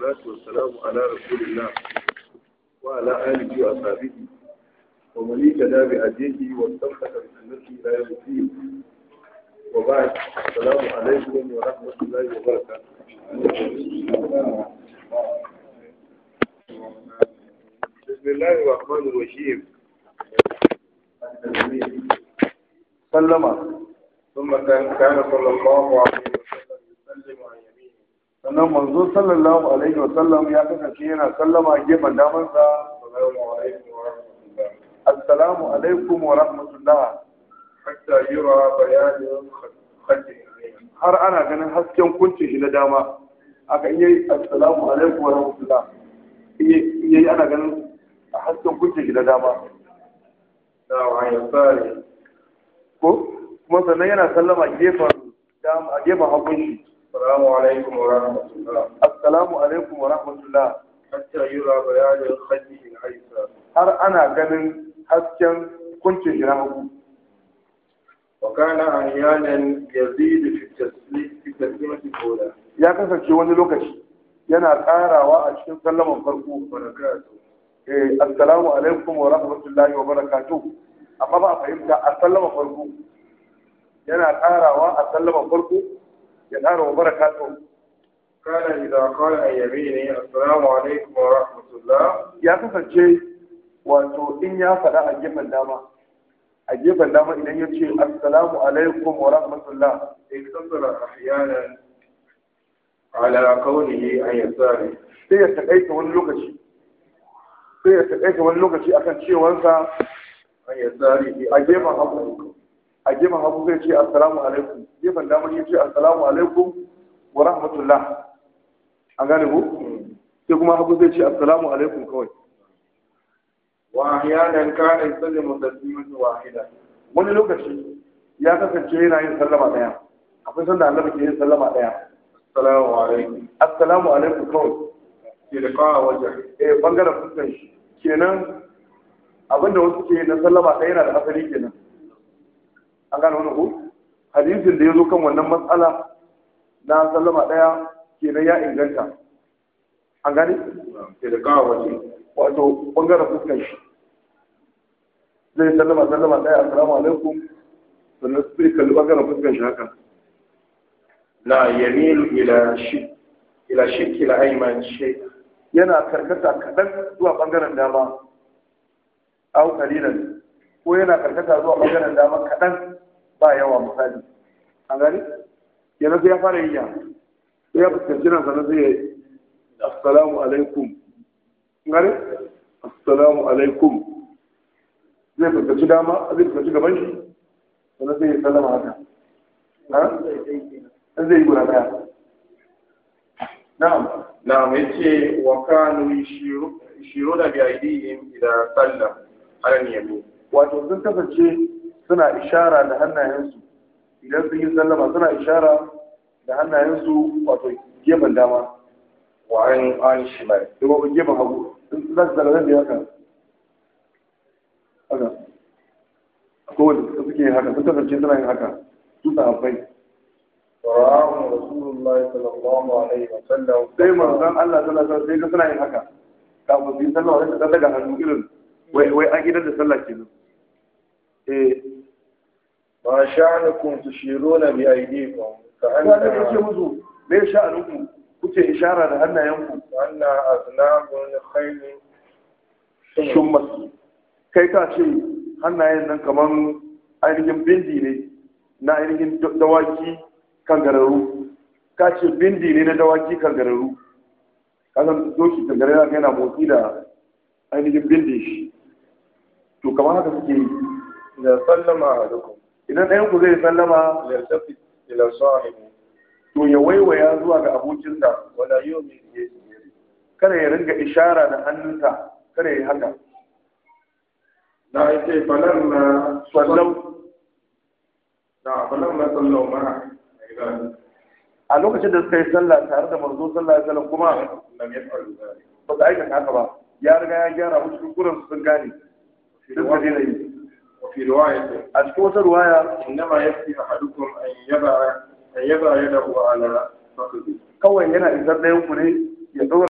والصلاة والسلام على رسول الله وعلى آله وأصحابه ومن اهتدى بهديه واستمسك بسنته إلى يوم الدين. وبعد، السلام عليكم ورحمة الله وبركاته. بسم الله الرحمن الرحيم. سلم ثم كان صلى الله عليه وسلم يسلم عن يمينه. sannan manzo sallallahu alaihi wa sallam ya kasance yana sallama a gefen damansa. Assalamu alaikum wa rahmatullah. Hatta yura bayanin khaddi. Har ana ganin hasken kunce shi na dama. Aka yi assalamu alaikum wa rahmatullah. Yayi ana ganin hasken kunce shi na dama. Dawa ya tsare. Ko kuma sannan yana sallama gefen dama a gefen hagun shi. السلام عليكم ورحمة الله. السلام عليكم ورحمة الله. حتى يرى بيان خده الأيسر. هل أنا قبل حسكن كنت جناه. وكان أحيانا يزيد في التسليمة الأولى. يا كسر شو وني لوكش. ينا قارا وأشكن سلم فرقو وبركاته. السلام عليكم ورحمة الله وبركاته. أما بقى فهمت السلام فرقو. ينا قارا وأسلم فرقو. ينهار وبركاته. كان إذا قال عن يمينه السلام عليكم ورحمة الله. يا كفر شيء wato in ya faɗa a gefen dama idan ya ce assalamu alaikum wa rahmatullah iktasara ahyanan ala qawlihi an yasari sai ya takaita wani lokaci akan cewarsa an yasari a gefen hagu zai ce assalamu alaikum, gefen damar ya ce assalamu alaikum wa rahmatullah. An gane ku? Sai kuma hagu zai ce assalamu alaikum kawai. Wa ahyanan kana yusallimu taslimatan wahida. Wani lokaci ya kasance yana yin sallama daya. Akwai sanda Allah ke yin sallama daya. Assalamu alaikum. Assalamu alaikum kawai. Ke da kawo wajen. Bangaren fuskan shi. Kenan abinda wasu ke na sallama daya yana da asali kenan. An gane wani ku hadisin da ya zo kan wannan matsala na sallama ɗaya kenan ya inganta. An gane ke da kawo waje wato ɓangaren fuskar shi zai sallama ɗaya assalamu alaikum sannan sai kalli ɓangaren fuskar shi haka la yamilu ila shikki la ayman shay yana karkata kaɗan zuwa ɓangaren dama au qalilan ko yana karkata zuwa ɓangaren dama kaɗan ba yawa misali. An gani yana sai ya fara yi ya sai ya fuskanci nan sannan zai yi assalamu alaikum. Gani assalamu alaikum zai fuskanci dama zai fuskanci gaban shi sannan zai yi sallama haka ɗan zai yi guda ɗaya. Na'am yace wa kanu yushiru da bi aidihim idan sallam ala yamin. Wato sun kasance suna ishara da hannayensu idan sun yi sallama suna ishara da hannayensu wato gefen dama wa an shimal da kuma gefen hagu sun za su zalalar da haka akwai wanda suke yin haka sun kasance suna yin haka su sahabbai. Wara'ahun Rasulullahi sallallahu alaihi wa sallam sai manzon Allah sallallahu alaihi wa sallam sai suna yin haka kafin su yi sallama sai su daga hannu irin wai an gidan da sallah kenan. ما شأنكم تشيرون بأيديكم كأننا كيف يمزو ما شأنكم كنت إشارة لأننا ينكم وأن أذناب خيل شمس كيف شيء أننا ينن كمان ainihin bindi ne na ainihin dawaki kangararru ka ce bindi ne na dawaki kangararru kasan doki kangararru yana motsi da ainihin bindi shi to kamar haka suke yi da sallama alaikum idan ɗayan ku zai sallama yartafi ila sahibi to ya waiwaya zuwa ga abokinsa wala yumi kada ya ringa ishara da hannunsa kada ya haka na yace falamma sallau ma a lokacin da suka yi sallah tare da manzo sallallahu alaihi wasallam kuma lam yaf'alu zalik ba su aikata haka ba ya riga ya gyara musu kuskuren sun gane duk da dai وفي رواية أذكر رواية إنما يكفي أحدكم أن يضع يده على فخذه. كون هنا إذا لا يمكن